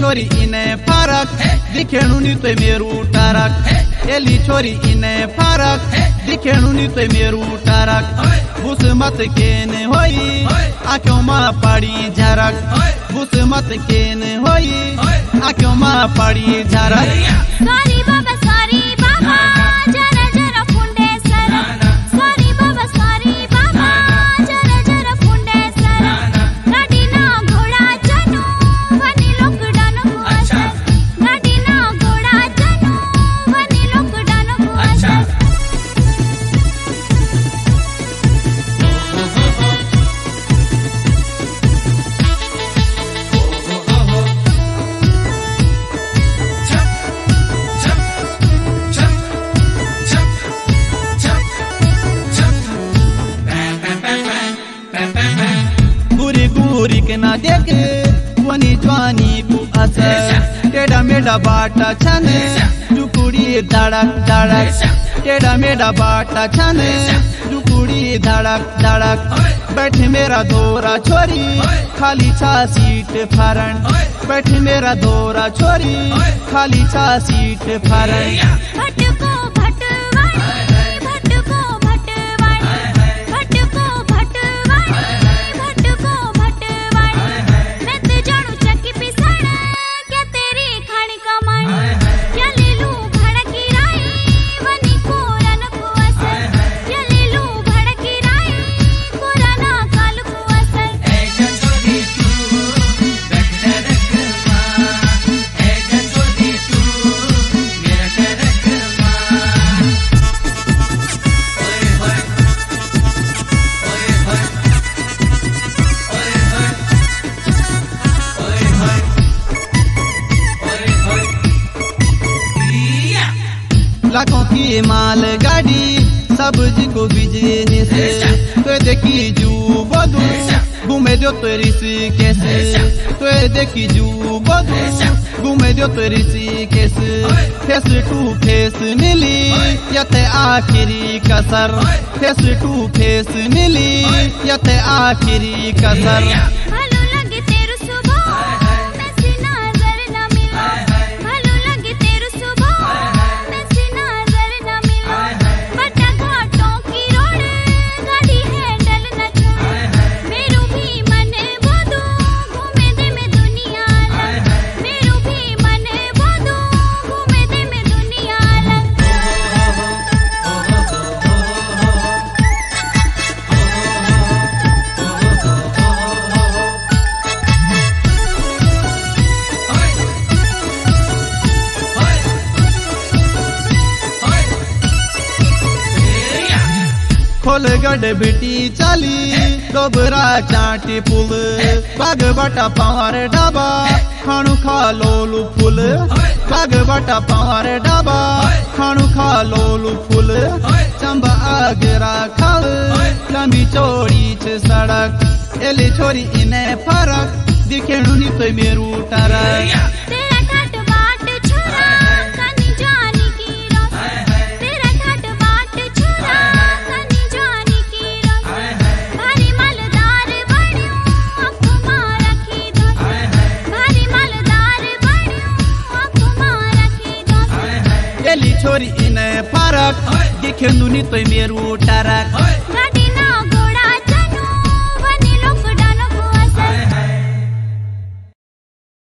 छोरी इने फरक दिखेणु नी तो मेरू टरक एली छोरी इने फरक दिखेणु नी तो मेरू टरक बुस मत केन होई आँखों माँ पड़ी झरक बुस मत केन होई आँखों माँ पड़ी झरक सॉरी बाबा जरा जरा फुंडे सरक सॉरी बाबा जरा जरा फुंडे सरक गाड़ी ना घोड़ा चनु वनी लॉकडाउन को असर गाड़ी ना घोड़ा चनु वनी लॉकडाउन को असर बुरी के ना देखे वनी जवानी को असर टेढ़ा मेढ़ा बाटा छने टुकुड़ी धड़क धड़क टेढ़ा मेढ़ा बाटा छने टुकुड़ी धड़क धड़क बैठ मेरा दोरा छोरी खाली छा सीट फरन बैठ मेरा दोरा छोरी खाली छा सीट फरन लाखों की माल गाड़ी सब्जी को बिजनेस तो देखी जू बदू घूमे दो तेरी सी कैसे तो देखी जू बदू घूमे दो तेरी सी कैसे फेस टू फेस मिली यते आखिरी कसर फेस टू फेस मिली यते आखिरी कसर खोल गढ़ बिटी चाली डोबरा चाटी पुल बाग बटा पावर डाबा खाणु खा लोलू फूल बाग बटा पावर डाबा खाणु खा लोलू फूल चंबा आगरा खाल लंबी चौड़ी छ सड़क एली छोरी इने फरक दिखेणु नी तो मेरू टरक छोरी इने फरक दिखेणु नी तो मेरू टरक